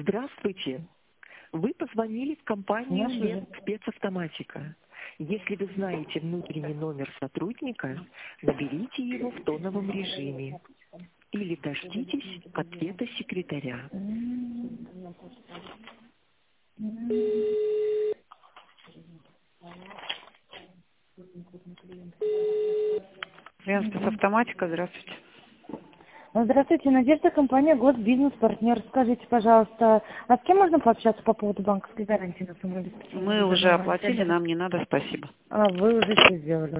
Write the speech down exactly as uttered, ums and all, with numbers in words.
Здравствуйте. Вы позвонили в компанию Нашли. спецавтоматика. Если вы знаете внутренний номер сотрудника, наберите его в тоновом режиме или дождитесь ответа секретаря. Спецавтоматика, здравствуйте. Здравствуйте, Надежда, компания Госбизнес-партнер. Скажите, пожалуйста, а с кем можно пообщаться по поводу банковской гарантии на сумму обеспечения? Мы уже оплатили, нам не надо, спасибо. А, вы уже все сделали.